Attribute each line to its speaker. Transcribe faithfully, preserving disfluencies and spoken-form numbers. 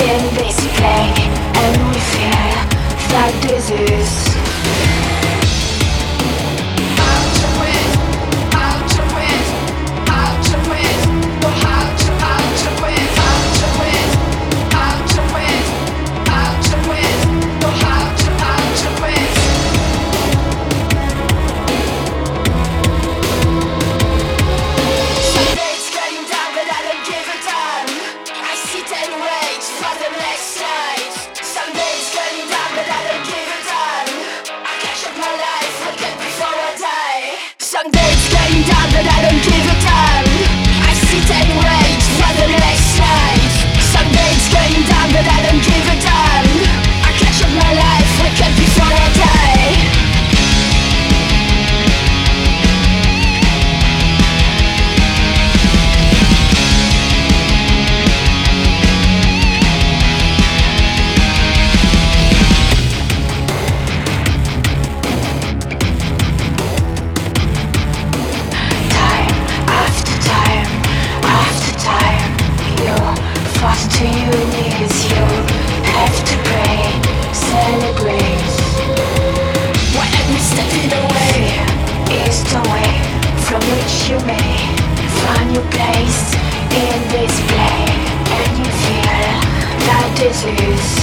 Speaker 1: in this play, and we feel that this is someday it's getting down, but I don't give a damn. I sit and wait for the next night. Someday it's getting down, but I don't give a damn. I catch up my life, wake up before I die. Fast to your knees, you have to pray, celebrate. Whatever stepping away is the way from which you may find your place in this play, and you feel that this is